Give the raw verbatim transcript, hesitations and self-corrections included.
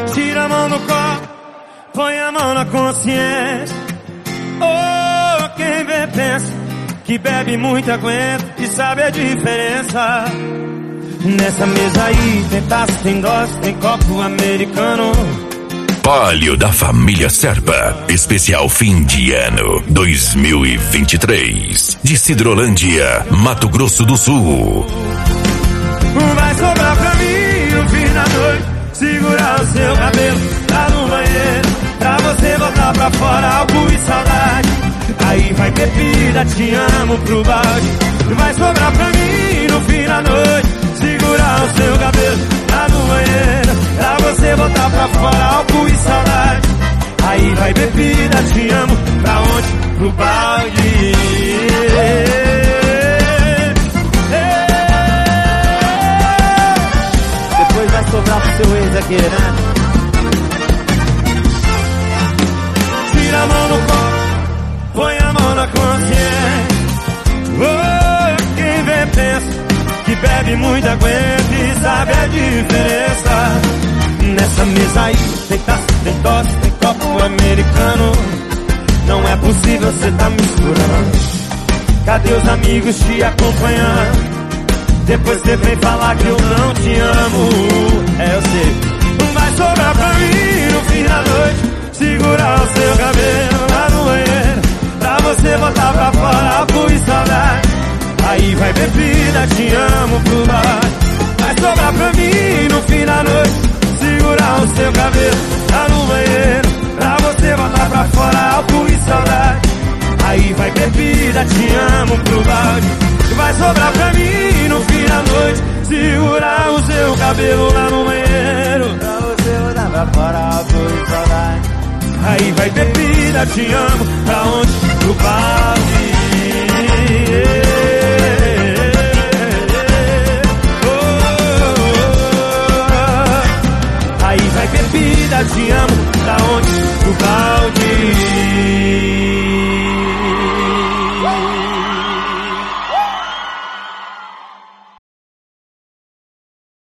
Tira a mão do copo, põe a mão na consciência. Oh, quem vê pensa que bebe muito aguenta e sabe a diferença. Nessa mesa aí tem taça, tem dose, tem copo americano. Palio da família Serpa, especial fim de ano dois mil e vinte e três, de Sidrolândia, Mato Grosso do Sul. Vai sobrar pra mim no fim da noite, segurar o seu cabelo lá no banheiro, pra você voltar pra fora, álcool e saudade. Aí vai bebida, te amo pro balde. Vai sobrar pra mim no fim da noite, segurar o seu cabelo lá no banheiro, pra você voltar pra fora, álcool e saudade. Aí vai bebida, te amo, pra onde? Pro balde. Depois vai sobrar pro seu ex aqui, né? Tira a mão no copo, põe a mão na consciência. Oh, quem vê pensa que bebe muito aguenta e sabe a diferença. Nessa mesa aí tem taça, tem dose, tem copo americano. Não é possível cê tá misturando. Cadê os amigos te acompanhando? Depois cê vem falar que eu não te amo. É, eu sei. Vai sobrar pra mim no fim da noite, segurar o seu cabelo lá no banheiro, pra você botar pra fora, álcool e saudade. Aí vai bebida, te amo pro bar. Vai sobrar pra mim no fim da noite, segurar o seu cabelo lá no banheiro, pra você botar pra fora, álcool e saudade. Aí vai bebida, te amo pro balde. Vai sobrar pra mim no fim da noite, segurar o seu cabelo lá no banheiro, pra você botar pra fora, álcool e saudade. Aí vai bebida, te amo, pra onde?